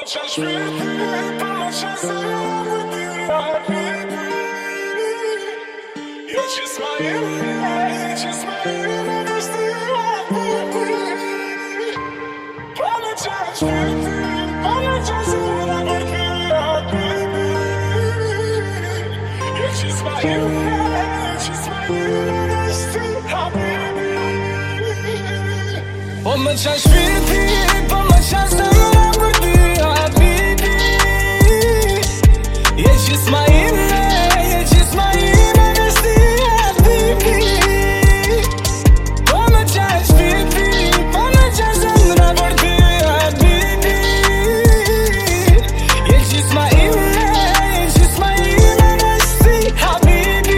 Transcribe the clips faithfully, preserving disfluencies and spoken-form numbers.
qenë shpirti, po më qenë zemër ty habibi. Je qisma ime, je qisma ime, vështi habibi. Po më qenë shpirti, po më qenë zemër ty habibi. Je qisma ime, je qisma ime, vështi habibi. Po më qenë shpirti, po më qenë zemër ty habibi. Je qisma ime, je qisma ime, vështi habibi. Po më qenë shpirti, po më qenë zemër ty habibi. Je qisma ime, je qisma ime, vështi habibi.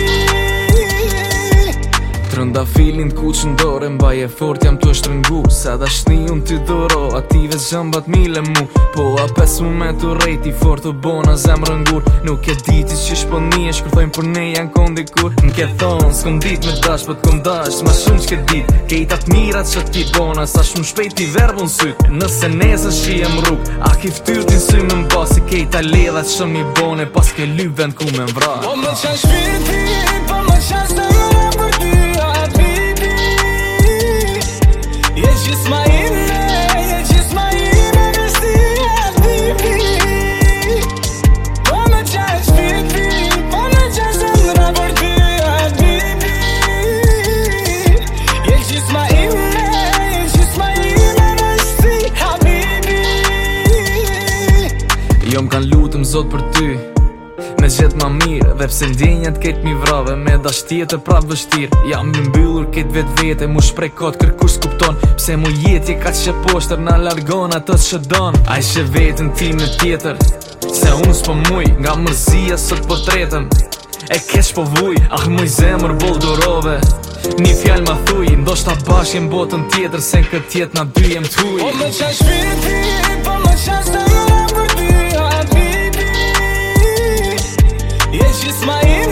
Trëndafilin t'kuqën dore mbaje fort jam t'u shtrëngu. Sa da shni unë ty doro, ative zhëmbat mile mu. Po a pes mu me t'u rejti fort u bona zemrën gur. Nuk e diti që shponi e shkërthojnë për ne janë kondikur. N'ke thonë s'kom dit me dash, po t'kom dash ma shumë që ke dit. Kejtat mirat që ti bona, sa shumë shpejt i verbun syt. Nëse nese shijem rrug, a ki ftyrtin sy me mba. Si kejta ledhat shumë i bone, pas ke lyp vend ku me mvra. Po më qenë shpirti, po më qenë zemër për ty habibi. Je qisma ime, je qisma ime, vështi habibi. Po më qenë shpirti, po më qenë zemër për ty habibi. Je qisma ime, je qisma ime, vështi habibi. Jo m'kan lutëm zot për ty me gjetë ma mirë, dhe pse ndjenjat ketë mi vrave me dash tjetër prap vështirë. Jam mi mbyllur ketë vetë vete, mu shprej kot kërkush s'kupton. Pse mu jetje ka që poshtër na largon atës që don. A i që vetën time tjetër, se unë s'po muj, nga mërzia sot po tretëm. E keq po vuj, ah muj zemër boldurove. Një fjall ma thuj, ndoshta bash jem botën tjetër, se në këtë jet na dy jem t'huj. Po më qenë shpirti, po më qenë zemër për ty habibi. Je qisma ime,